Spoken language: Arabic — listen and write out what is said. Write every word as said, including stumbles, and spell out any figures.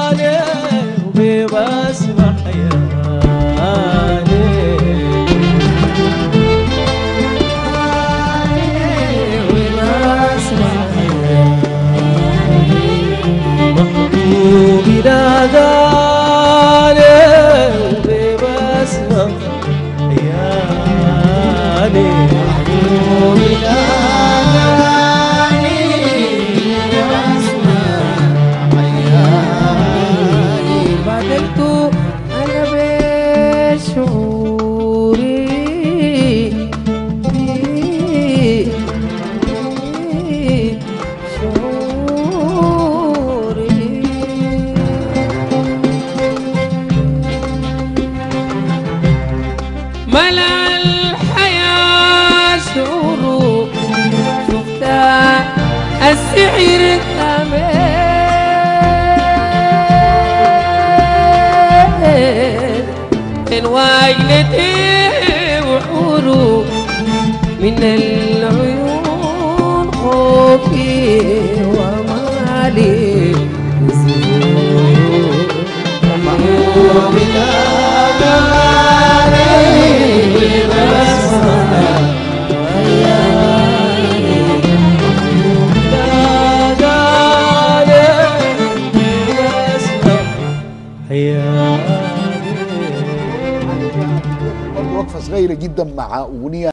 وبسمع حيالي وبسمع حيالي محبوبي ناداني وبسمع حيالي محبوبي ناداني وبسمع حيالي بدلت أنا بشعوري ملأ الحياة شعور شفت السحر الثمين من وجنتي وحوره من العيون خوفي ومالي محبوبي وقفة صغيرة جدا مع أغنية